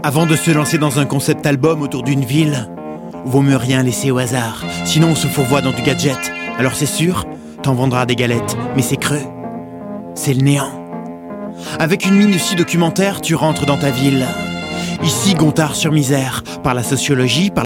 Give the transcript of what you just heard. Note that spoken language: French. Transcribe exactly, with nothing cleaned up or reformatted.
Avant de se lancer dans un concept album autour d'une ville, vaut mieux rien laisser au hasard, sinon on se fourvoie dans du gadget. Alors c'est sûr, t'en vendras des galettes, mais c'est creux. C'est le néant. Avec une minutie documentaire, tu rentres dans ta ville. Ici, Gontard sur Misère, par la sociologie, par